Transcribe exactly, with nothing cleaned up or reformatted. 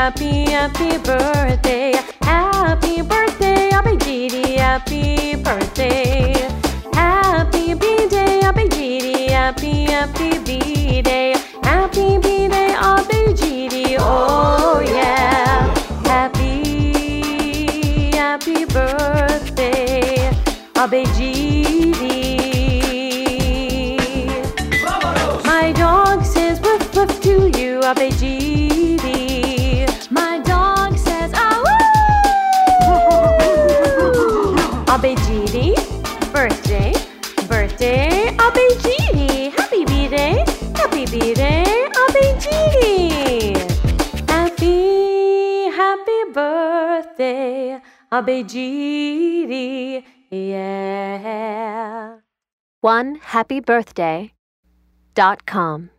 happy, happy birthday. Happy birthday, Abhijit, happy birthday. Happy B-Day, Abhijit, happy, happy B-Day. Happy B-Day, Abhijit, oh yeah. Happy, happy birthday, Abhijit. My dog says woof woof to you, Abhijit. My dog says ah woo. Abhijit, birthday, birthday, Abhijit. Happy B-Day, happy B-Day, Abhijit. Happy, happy birthday, Abhijit, yeah. one happy birthday dot com